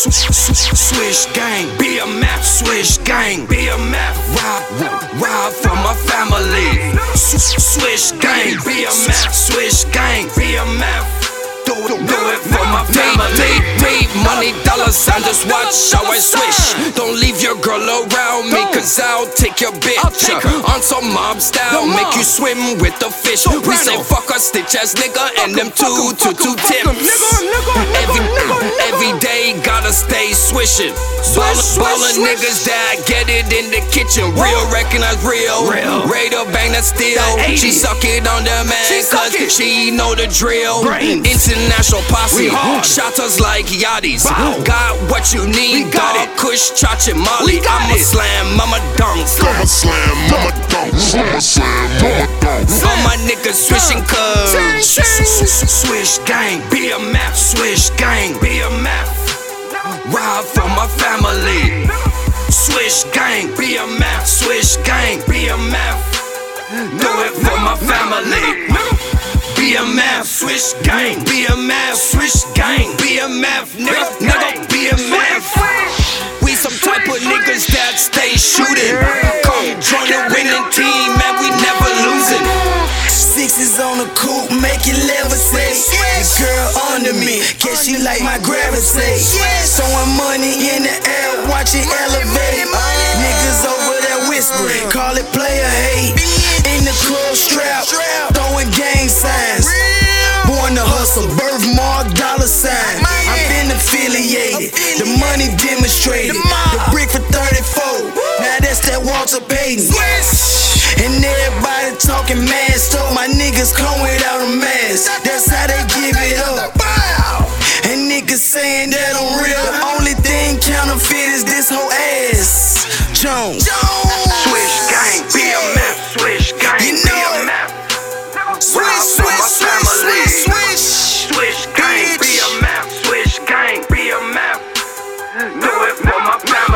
Swish gang, BMF, swish gang, BMF, rob for my family. Swish gang, BMF, swish gang, BMF. Do it for my family. Pay money, dollar sign, just watch how I swish. Don't leave your girl around me, cause I'll take your bitch. On some mob style, make you swim with the fish. We say fuck a stitch ass nigga and them two tips. Every day gotta stay swishing. Ballin' niggas that get it in the kitchen. Real recognize real. Radar bang that steel. She suck it on the man, cause she know the drill. International posse, shotters like yachties. Got what you need, dog. Kush, Chachi, Molly. I'ma slam, I'ma dunk. I'ma slam, I'ma dunk. I'ma slam, I'ma dunk. All my niggas swishing cuz Swish gang, BMF, swish gang, BMF. Ride for my family. Swish gang, BMF, swish gang, BMF. Do it for my family. BMF, swish gang, BMF, swish gang, BMF, nigga, BMF. We some type of niggas that stay shooting. Come join the winning team, man, we never losing. Sixes on the coupe, make it levitate. The girl under me, guess she like my gravity. Throwing money in the air, watch it elevate. Niggas over there whispering, call it player hate. In the club strap, throwing gang signs. Born to hustle, birthmark, dollar sign. I've been affiliated, the money demonstrated. The brick for 34, now that's that Walter Payton. And everybody talking mad, so my niggas come without a mask. That's how they give it up. And niggas saying that I'm real. The only thing counterfeit is this whole ass. Jones. Swish gang, BMF, swish gang, BMF. Swish gang, BMF, swish gang, BMF. Do it for my family.